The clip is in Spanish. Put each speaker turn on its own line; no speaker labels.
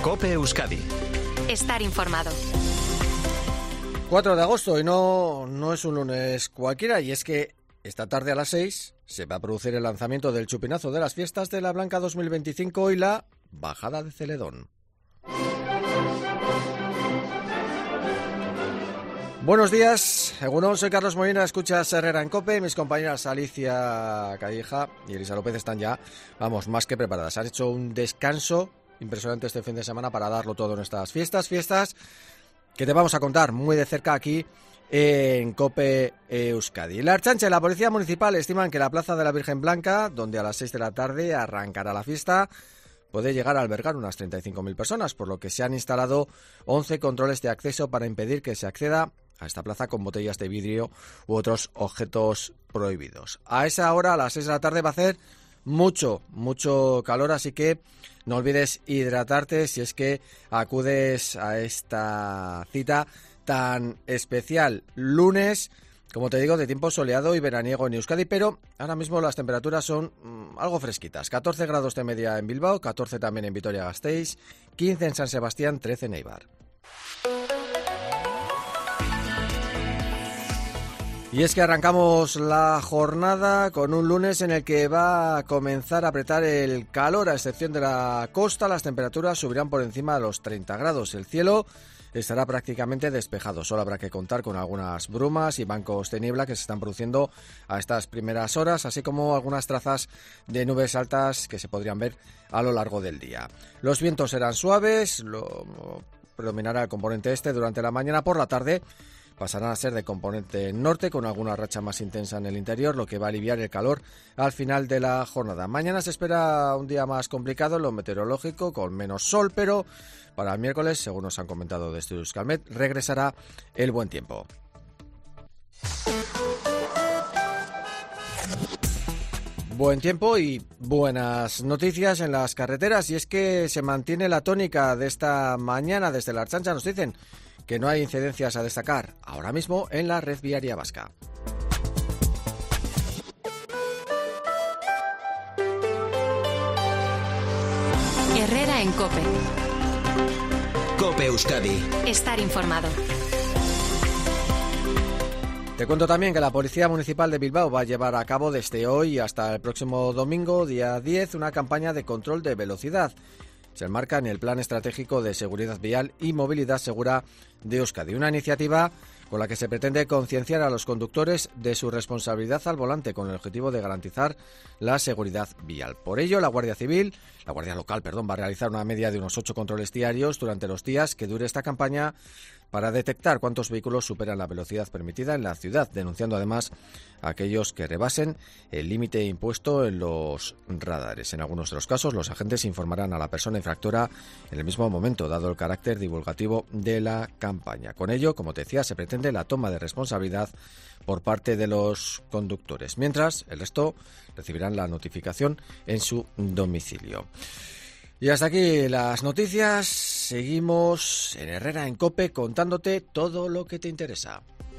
COPE Euskadi.
Estar informado.
4 de agosto y no es un lunes cualquiera, y es que esta tarde a las 6 se va a producir el lanzamiento del chupinazo de las fiestas de la Blanca 2025 y la bajada de Celedón. Buenos días, egunon, soy Carlos Molina, escuchas Herrera en COPE. Mis compañeras Alicia Calleja y Elisa López están ya, más que preparadas. Han hecho un descanso impresionante este fin de semana para darlo todo en estas fiestas que te vamos a contar muy de cerca aquí en COPE Euskadi. La Ertzaintza y la Policía Municipal estiman que la Plaza de la Virgen Blanca, donde a las 6 de la tarde arrancará la fiesta, puede llegar a albergar unas 35.000 personas, por lo que se han instalado 11 controles de acceso para impedir que se acceda a esta plaza con botellas de vidrio u otros objetos prohibidos. A esa hora, a las 6 de la tarde, va a hacer mucho calor, así que no olvides hidratarte si es que acudes a esta cita tan especial. Lunes, como te digo, de tiempo soleado y veraniego en Euskadi, pero ahora mismo las temperaturas son algo fresquitas. 14 grados de media en Bilbao, 14 también en Vitoria-Gasteiz, 15 en San Sebastián, 13 en Eibar. Y es que arrancamos la jornada con un lunes en el que va a comenzar a apretar el calor, a excepción de la costa. Las temperaturas subirán por encima de los 30 grados. El cielo estará prácticamente despejado. Solo habrá que contar con algunas brumas y bancos de niebla que se están produciendo a estas primeras horas, así como algunas trazas de nubes altas que se podrían ver a lo largo del día. Los vientos serán suaves, predominará el componente este durante la mañana. Por la tarde pasarán a ser de componente norte, con alguna racha más intensa en el interior, lo que va a aliviar el calor al final de la jornada. Mañana se espera un día más complicado en lo meteorológico, con menos sol, pero para el miércoles, según nos han comentado desde Euskalmet, regresará el buen tiempo. Buen tiempo y buenas noticias en las carreteras, y es que se mantiene la tónica de esta mañana. Desde la Ertzaintza nos dicen que no hay incidencias a destacar ahora mismo en la red viaria vasca.
Herrera en COPE.
COPE Euskadi.
Estar informado.
Te cuento también que la Policía Municipal de Bilbao va a llevar a cabo desde hoy hasta el próximo domingo, día 10, una campaña de control de velocidad. Se enmarca en el Plan Estratégico de Seguridad Vial y Movilidad Segura de Euskadi, una iniciativa con la que se pretende concienciar a los conductores de su responsabilidad al volante, con el objetivo de garantizar la seguridad vial. Por ello, la Guardia Local, va a realizar una media de unos 8 controles diarios durante los días que dure esta campaña, para detectar cuántos vehículos superan la velocidad permitida en la ciudad, denunciando además a aquellos que rebasen el límite impuesto en los radares. En algunos de los casos, los agentes informarán a la persona infractora en el mismo momento, dado el carácter divulgativo de la campaña. Con ello, como te decía, se pretende la toma de responsabilidad por parte de los conductores, mientras el resto recibirán la notificación en su domicilio. Y hasta aquí las noticias. Seguimos en Herrera en COPE contándote todo lo que te interesa.